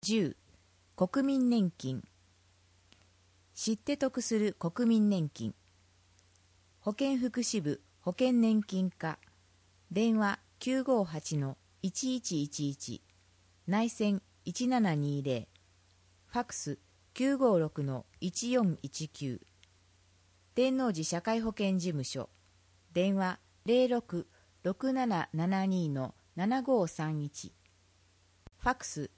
10、国民年金。知って得する国民年金。保健福祉部保険年金課。電話958-1111。内線1720。ファックス956-1419。天王寺社会保険事務所。電話06-6772-7531。ファックス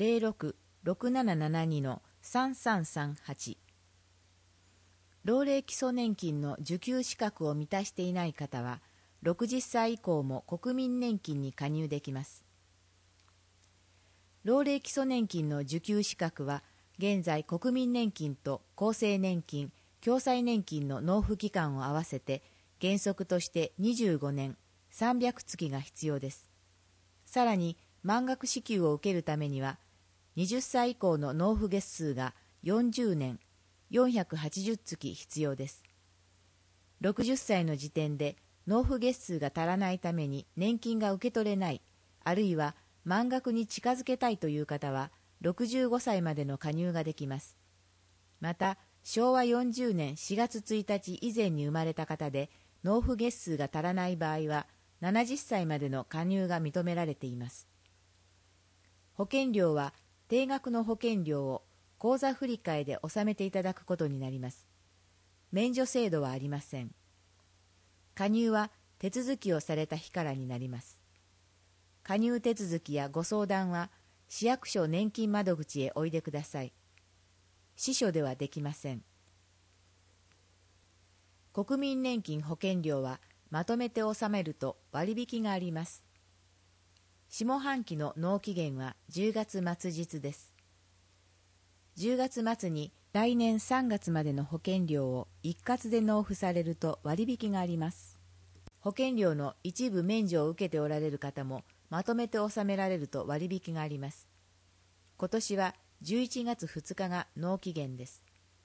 06-6772-3338。老齢基礎年金の受給資格を満たしていない方は、60歳以降も国民年金に加入できます。老齢基礎年金の受給資格は、現在国民年金と厚生年金、共済年金の納付期間を合わせて、原則として25年300月が必要です。さらに、満額支給を受けるためには、20歳以降の納付月数が40年480月必要です。60歳の時点で納付月数が足らないために年金が受け取れない、あるいは満額に近づけたいという方は、65歳までの加入ができます。また、昭和40年4月1日以前に生まれた方で、納付月数が足らない場合は、70歳までの加入が認められています。保険料は、定額の保険料を口座振替で納めていただくことになります。免除制度はありません。加入は手続きをされた日からになります。加入手続きやご相談は、市役所年金窓口へおいでください。支所ではできません。国民年金保険料はまとめて納めると割引があります。下半期の納期限は10月末日です。10月末に来年3月までの保険料を一括で納付されると割引があります。保険料の一部免除を受けておられる方もまとめて納められると割引があります。今年は11月2日が納期限です。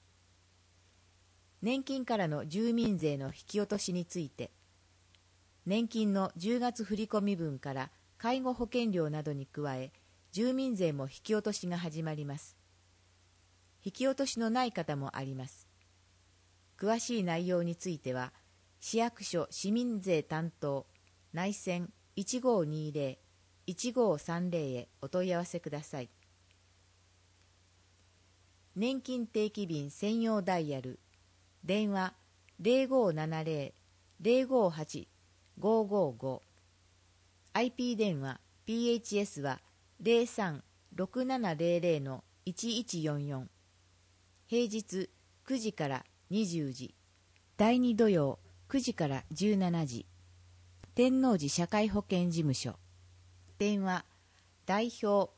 年金からの住民税の引き落としについて、年金の10月振込分から介護保険料などに加え、住民税も引き落としが始まります。引き落としのない方もあります。詳しい内容については、市役所市民税担当内線1520-1530へお問い合わせください。年金定期便専用ダイヤル、電話0570-058-555、IP 電話 PHS は03-6700-1144、平日9時から20時、第2土曜9時から17時、天王寺社会保険事務所、電話代表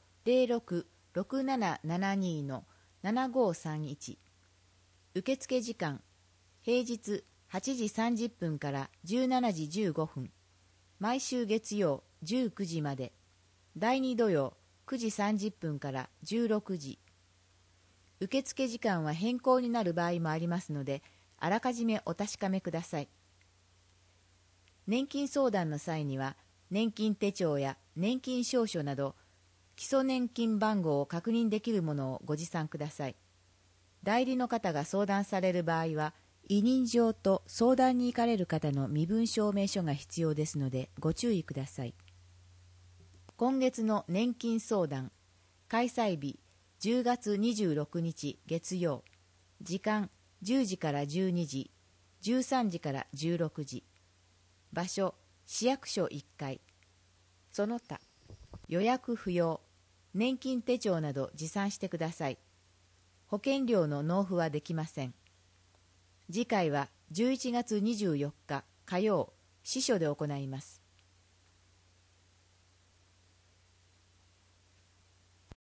06-6772-7531、受付時間平日8時30分から17時15分、毎週月曜19時まで、第2土曜9時30分から16時。受付時間は変更になる場合もありますので、あらかじめお確かめください。年金相談の際には、年金手帳や年金証書など、基礎年金番号を確認できるものをご持参ください。代理の方が相談される場合は、委任状と相談に行かれる方の身分証明書が必要ですのでご注意ください。今月の年金相談、開催日10月26日月曜、時間10時から12時、13時から16時、場所市役所1階、その他予約不要、年金手帳など持参してください。保険料の納付はできません。次回は11月24日火曜、支所で行います。